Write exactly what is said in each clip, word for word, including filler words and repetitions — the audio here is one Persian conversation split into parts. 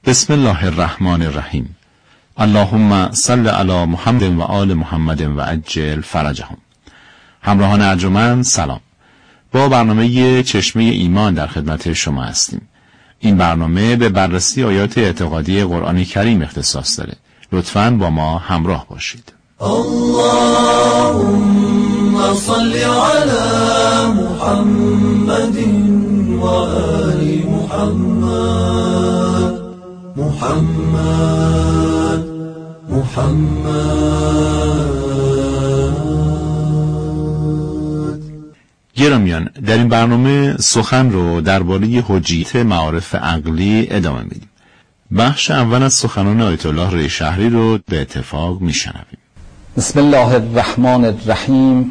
بسم الله الرحمن الرحیم. اللهم صل علی محمد و آل محمد و عجل فرجهم. همراهان ارجمند سلام. با برنامه چشمه ایمان در خدمت شما هستیم. این برنامه به بررسی آیات اعتقادی قرآن کریم اختصاص داره. لطفاً با ما همراه باشید. اللهم صل علی محمد و آل محمد. محمد محمد. گرامیان، در این برنامه سخن رو درباره حجیت معارف عقلی ادامه میدیم. بخش اول از سخنان آیت الله ریشهری رو به اتفاق میشنویم. بسم الله الرحمن الرحیم.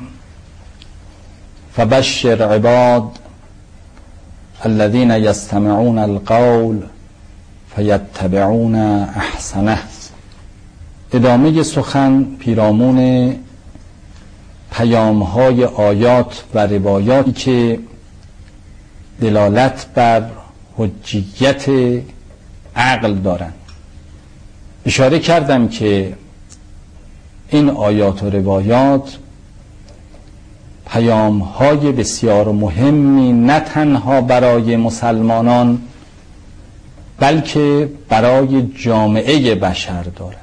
فبشر عباد الذين يستمعون القول فيتبعون احسنه. ادامه سخن پیرامون پیام‌های آیات و روایاتی که دلالت بر حجیت عقل دارند. اشاره کردم که این آیات و روایات پیام‌های بسیار مهمی نه تنها برای مسلمانان بلکه برای جامعه بشر دارند.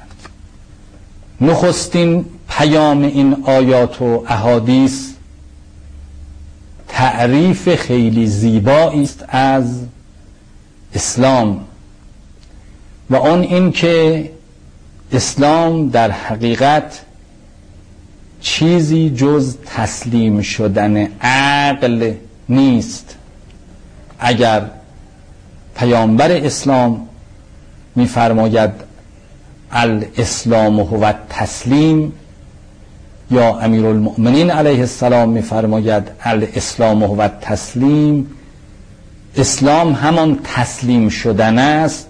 نخستین پیام این آیات و احادیث تعریف خیلی زیبایی است از اسلام و آن این که اسلام در حقیقت چیزی جز تسلیم شدن عقل نیست. اگر پیامبر اسلام می‌فرماید الاسلام هو التسلیم، یا امیرالمؤمنین علیه السلام می‌فرماید الاسلام هو التسلیم، اسلام همان تسلیم شدن است.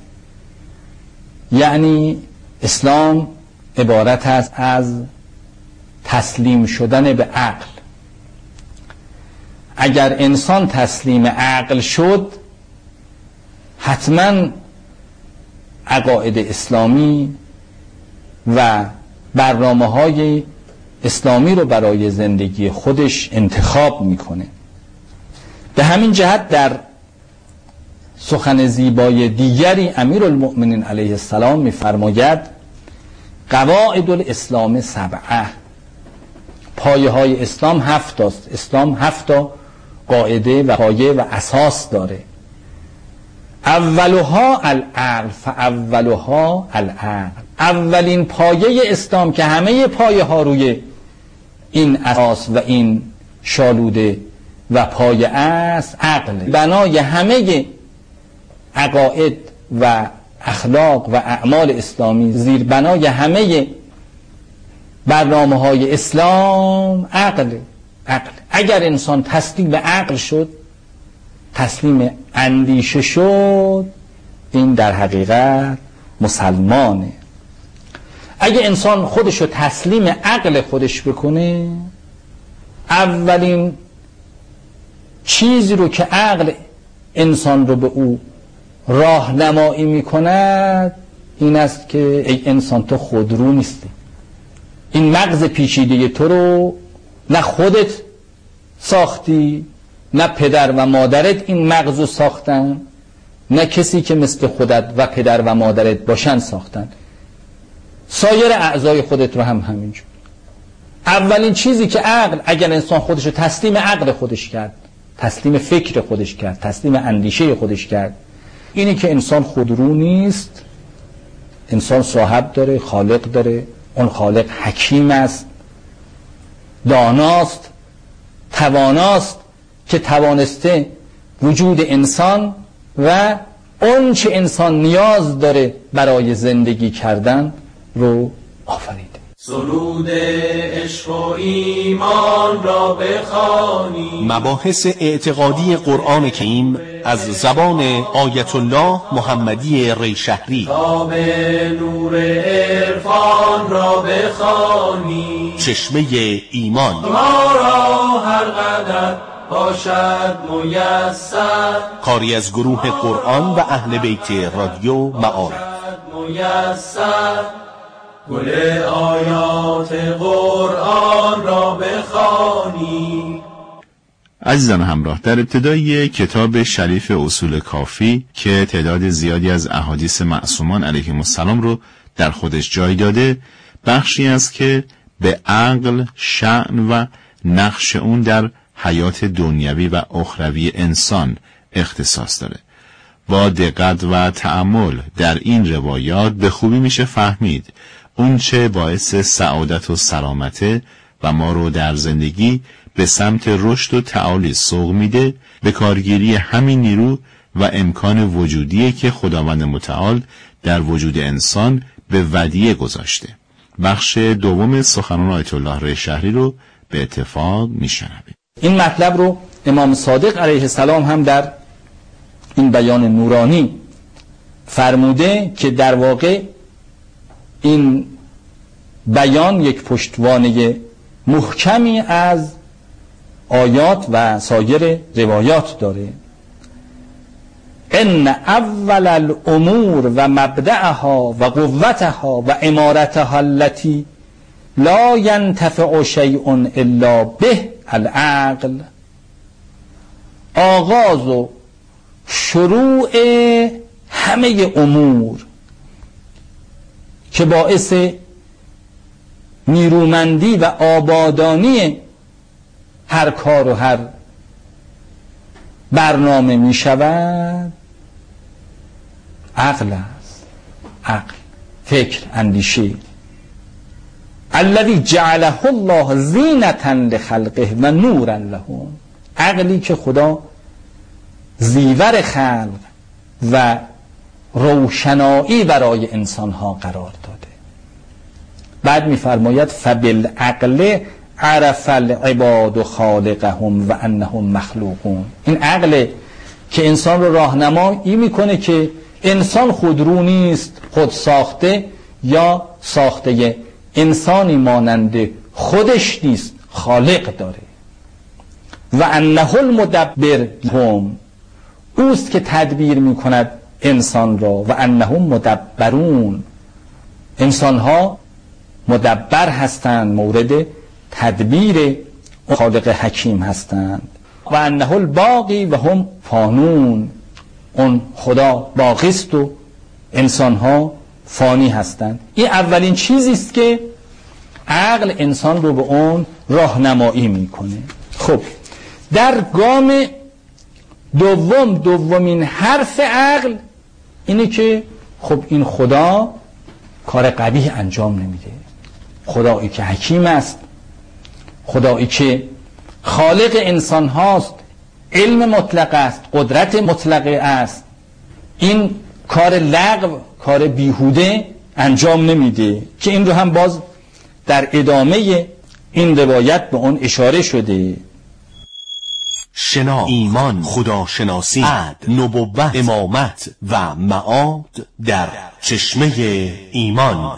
یعنی اسلام عبارت است از تسلیم شدن به عقل. اگر انسان تسلیم عقل شد، حتما عقاید اسلامی و برنامه‌های اسلامی رو برای زندگی خودش انتخاب میکنه. به همین جهت در سخن زیبای دیگری امیرالمؤمنین علیه السلام می‌فرماید قواعد الاسلام سبعه. پایه های اسلام هفت است. اسلام هفت قاعده و پایه و اساس داره. اولها العقل فاولها العقل. اولین پایه اسلام که همه پایه ها روی این اساس و این شالوده و پایه است عقل. بنای همه عقاید و اخلاق و اعمال اسلامی، زیر بنای همه برنامه های اسلام عقل. عقل اگر انسان تسلیم به عقل شد، تسلیم اندیشه شد، این در حقیقت مسلمانه. اگه انسان خودشو تسلیم عقل خودش بکنه، اولین چیزی رو که عقل انسان رو به او راهنمایی میکند این است که ای انسان تو خودرو نیستی. این مغز پیچیده تو رو نه خودت ساختی، نه پدر و مادرت این مغز رو ساختن، نه کسی که مثل خودت و پدر و مادرت باشن ساختن. سایر اعضای خودت رو هم همینجور. اولین چیزی که عقل، اگر انسان خودش رو تسلیم عقل خودش کرد، تسلیم فکر خودش کرد، تسلیم اندیشه خودش کرد، اینی که انسان خودرو نیست، انسان صاحب داره، خالق داره. اون خالق حکیم است، داناست، تواناست که توانسته وجود انسان و اون چه انسان نیاز داره برای زندگی کردن رو آفریده. سرود عشق و ایمان را بخوانی. مباحث اعتقادی قرآن کریم از زبان آیت الله محمدی ریشهری. تاب نور عرفان را بخوانی. چشمه ایمان. ما را هر قدر باشد میسر. کاری از گروه قرآن و اهل بیت رادیو معارف. میسر گل آیات قرآن را بخوانی. عزیزان همراه، در ابتدای کتاب شریف اصول کافی که تعداد زیادی از احادیث معصومان علیهم السلام رو در خودش جای داده، بخشی است که به عقل، شأن و نقش اون در حیات دنیوی و اخروی انسان اختصاص داره. با دقت و تأمل در این روایات به خوبی میشه فهمید اون چه باعث سعادت و سلامته و ما رو در زندگی به سمت رشد و تعالی سوق میده، به کارگیری همین نیرو و امکان وجودیه که خداوند متعال در وجود انسان به ودیعه گذاشته. بخش دوم سخنان آیت الله ریشهری رو به اتفاق میشنوید. این مطلب رو امام صادق علیه السلام هم در این بیان نورانی فرموده که در واقع این بیان یک پشتوانه محکمی از آیات و سایر روایات داره. ان اول الامور و مبدأها و قوتها و امارتها التي لا ينتفع شيء الا به العقل. آغاز و شروع همه امور که باعث نیرومندی و آبادانی هر کار و هر برنامه می شود عقل است. عقل، فکر، اندیشه. الذی جعله الله زینة لخلقه و نورا لهم. عقلی که خدا زیور خلق و روشنایی برای انسانها قرار داده. بعد می‌فرماید فبالعقل عرف العباد خالقهم و انهم مخلوقون. این عقل که انسان رو راهنمایی میکنه که انسان خودرو نیست، خود ساخته یا ساخته انسانی مانند خودش نیست، خالق داره. و انه المدبر هم، اوست که تدبیر میکند انسان را. و انهم مدبرون، انسانها مدبر هستند، مورد تدبیر خالق حکیم هستند. و انه الباقی و هم فانون، اون خدا باقی است و انسانها فانی هستند. این اولین چیزی است که عقل انسان رو به اون راهنمایی میکنه. خب در گام دوم، دومین حرف عقل اینه که خب این خدا کار قبیح انجام نمیده. خدایی که حکیم است، خدایی که خالق انسان هاست، علم مطلق است، قدرت مطلقه است، این کار لغو، کار بیهوده انجام نمیده که این رو هم باز در ادامه این روایت به اون اشاره شده. شناخت، ایمان، خداشناسی، عدل، نبوت، امامت و معاد در چشمه ایمان.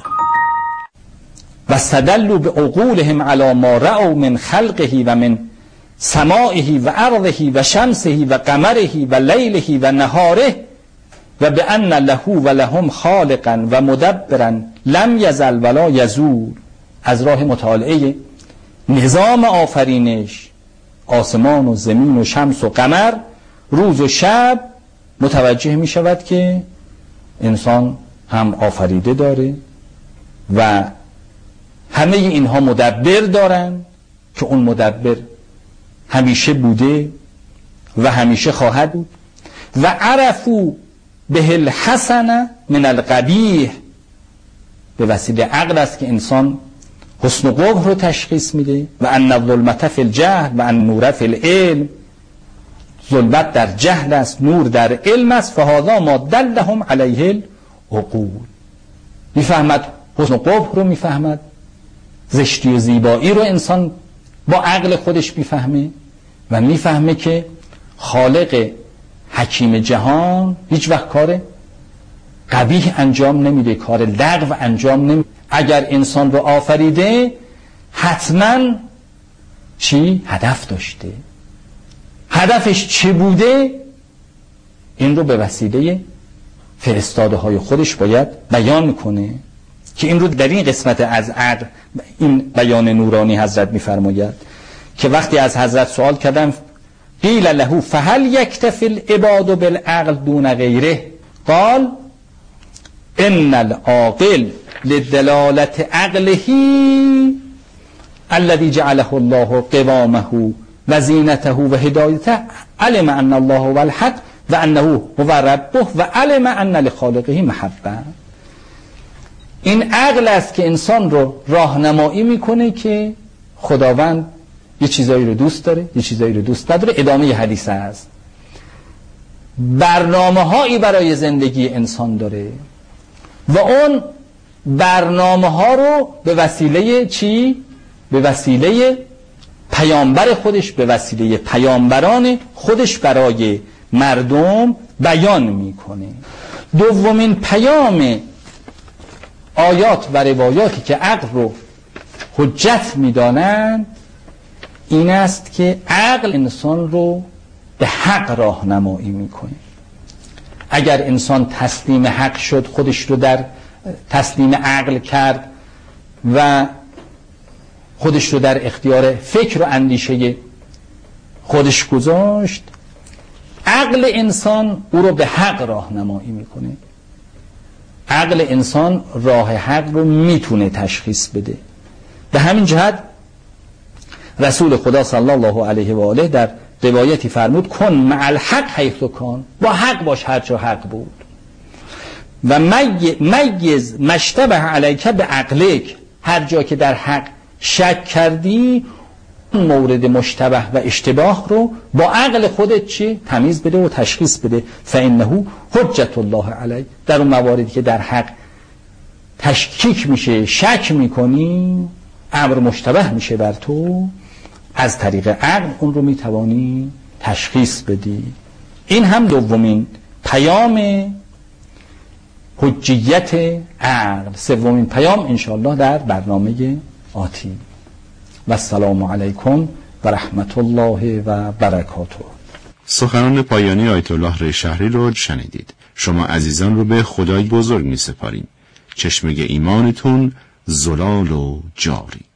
و استدلوا بعقولهم علی ما رأوا من خلقه و من سمائه و ارضه و شمسه و قمره و لیله و نهاره و بأن له و لهم خالقا و مدبرا لم یزل ولا یزول. از راه مطالعه نظام آفرینش، آسمان و زمین و شمس و قمر، روز و شب، متوجه می شود که انسان هم آفریده داره و همه اینها مدبر دارن که اون مدبر همیشه بوده و همیشه خواهد بود. و عرفوا به الحسن من القبیح، به وسیله عقل است که انسان حسن و قبح رو تشخیص میده. و ان الظلمت فی الجهل و ان نور فی العلم، ظلمت در جهل است، نور در علم است. فهذا ما دلهم علیه العقول. میفهمد حسن و قبح رو، میفهمد زشتی و زیبایی رو انسان با عقل خودش میفهمه و میفهمه که خالق حکیم جهان هیچ وقت کار قبیح انجام نمیده، کار لغو انجام نمیده. اگر انسان رو آفریده حتما چی؟ هدف داشته. هدفش چه بوده، این رو به وسیله فرستاده های خودش باید بیان کنه که این رو در این قسمت از عقل این بیان نورانی حضرت میفرماید که وقتی از حضرت سوال کردم قیل له فهل یکتفی العباد بالعقل دون غیره قال ان العاقل لدلالت عقله الذي جعله الله قوامه و زینته و هدایته علم ان الله هو الحق و انه هو ربه و علم ان لخالقه محبه. این عقل است که انسان رو راهنمایی میکنه که خداوند یه چیزایی رو دوست داره، یه چیزایی رو دوست نداره. ادامه حدیث است. برنامه هایی برای زندگی انسان داره و اون برنامه ها رو به وسیله چی؟ به وسیله پیامبر خودش، به وسیله پیامبران خودش برای مردم بیان میکنه. دومین پیام آیات و روایاتی که عقل رو حجت میدانند این است که عقل انسان رو به حق راهنمایی میکنه. اگر انسان تسلیم حق شد، خودش رو در تسلیم عقل کرد و خودش رو در اختیار فکر و اندیشه خودش گذاشت، عقل انسان او رو به حق راهنمایی میکنه. عقل انسان راه حق رو میتونه تشخیص بده. به همین جهت رسول خدا صلی الله علیه و آله در روایتی فرمود کن مع الحق حیث کان، با حق باش هر جا حق بود. و میز مشتبه علیک به عقلک، هر جا که در حق شک کردی مورد مشتبه و اشتباه رو با عقل خودت چی؟ تمیز بده و تشخیص بده. فانه حجت الله علیک، در اون مواردی که در حق تشکیک میشه، شک میکنی، امر مشتبه میشه بر تو، از طریق عقل اون رو میتوانی تشخیص بدی. این هم دومین پیام حجیت عقل. سومین پیام انشاءالله در برنامه آتی. و السلام علیکم و رحمت الله و برکاته. سخنان پایانی آیت الله ریشهری رو شنیدید. شما عزیزان رو به خدای بزرگ می سپاریم. چشمه ایمانتون زلال و جاری.